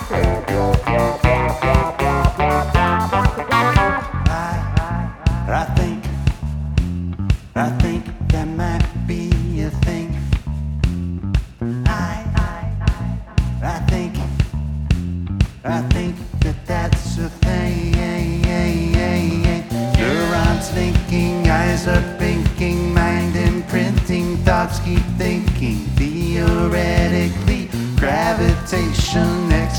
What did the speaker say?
I think that might be a thing. I think that that's a thing. Neurons linking, eyes are blinking, mind imprinting, thoughts keep thinking. Theoretically, gravitation